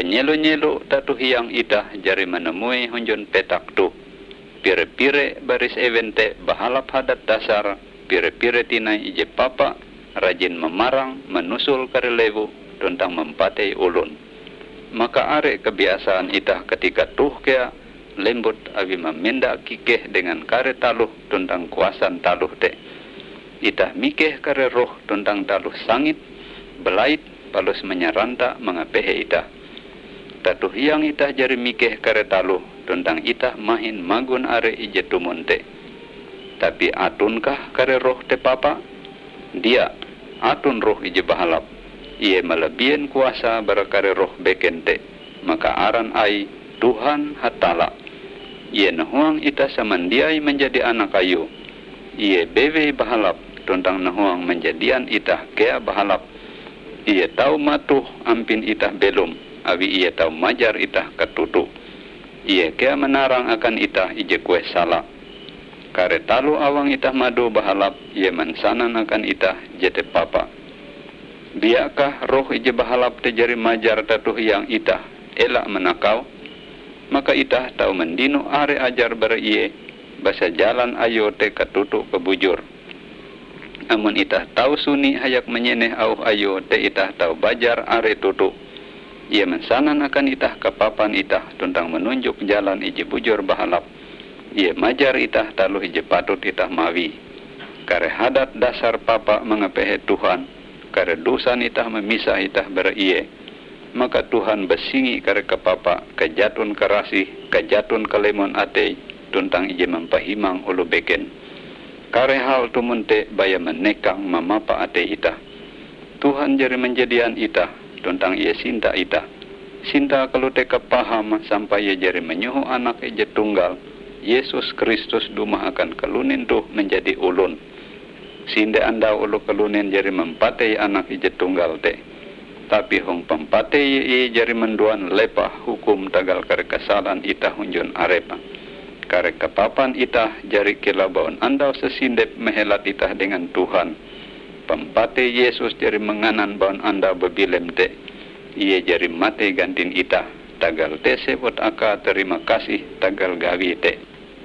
Penyelo-nyelo tatu hiang itah jari menemui hunjun petak tu. Pire-pire baris evente bahalap hadat dasar, pire-pire tinai ije papa, rajin memarang, menusul karelewu, tentang mempatai ulun. Maka are kebiasaan itah ketika tuh kea, lembut abi meminda kikeh dengan kare taluh tentang kuasan taluh te. Itah mikeh kare roh tentang taluh sangit, belait, palus menyaranta mengapehe itah. Tatu hiang itah jari mikeh kare taluh tentang itah mahin magun are ije tumun te. Tapi atunkah kare roh te papa? Dia atun roh ije bahalap. Ia melebihan kuasa barakare roh beken te. Maka aran ai Tuhan hatala. Ia nahuang itah samandiai menjadi anak ayu. Ia bewe bahalap tentang nahuang menjadian itah kea bahalap. Ia tahu matuh ampin itah belum. Awi ia tahu majar itah ketutu. Ia kea menarang akan itah ije kue salah. Kare talu awang itah madu bahalap. Ia mensanan akan itah jete papa. Biakah roh ije bahalap te jari majar tatuh yang itah elak menakau. Maka itah tahu mendino are ajar bara iye. Basa jalan ayo te ketutu kebujur. Amun itah tahu suni hayak menyeneh au ayo te itah tahu bajar are tutu. Ia mensanan akan itah ke papan itah tentang menunjuk jalan ije bujur bahalap. Ia majar itah taluh ije patut itah mawi. Kare hadat dasar papa mengapehe Tuhan. Kare dusan itah memisah itah bara iye. Maka Tuhan besingi kare ke papa kejatun kerasih, kejatun kelemon ate tentang ije mempahimang ulu beken. Kare hal tumunte baya menekang mamapa ate itah. Tuhan jari menjadian itah tentang ia cinta itah. Cinta kalau teka paham sampai ia jari menyuhu anak ije tunggal. Yesus Kristus dumah akan kelunin tuh menjadi ulun. Sinde anda ulu kelunin jari mempatai anak ije tunggal te. Tapi hong pempatai ia jari menduan lepah hukum tagal kare kesalahan itah hunjun arepa. Kare kepapan itah jari kilabaun anda sesindep mehelat itah dengan Tuhan. Pempatai Yesus jari menganan baun anda bebilem te. Ia jari mate gantin itah. Tagal te sebut aka terima kasih tagal gawi te.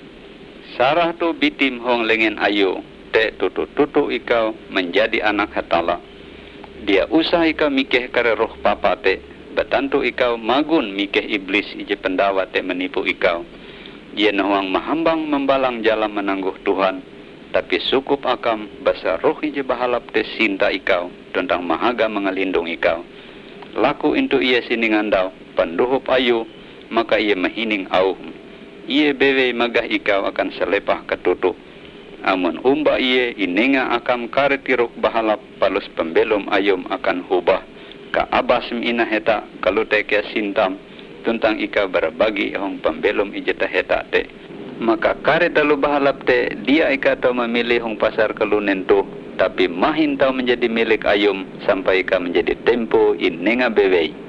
Sarah tu bitim hong lengen ayu. Te tutu-tutu ikau menjadi anak hatala. Dia usah ikau mikeh kare roh papa te. Betantu ikau magun mikeh iblis ije pendawa te menipu ikau. Ia nahuang mahambang membalang jalan menangguh Tuhan. Tapi sukup akam basa roh ije bahalap te sinta ikau tentang mahaga mengelindung ikau. Laku intu ia siningandau penduhup ayu maka ia mahining au. Ia bewe magah ikau akan selepah ketutup. Amun umba ia ininga akam kare tiruk bahalap palus pembelum ayum akan hubah. Ka abas ina heta kalau teke sintam tentang ikau berbagi hong pembelum ijeta heta te. Maka kare talu bahalap te dia ika tau memilih hong pasar kelunen tu. Tapi mahin tau menjadi milik ayum sampai ika menjadi tempo inenga bewei.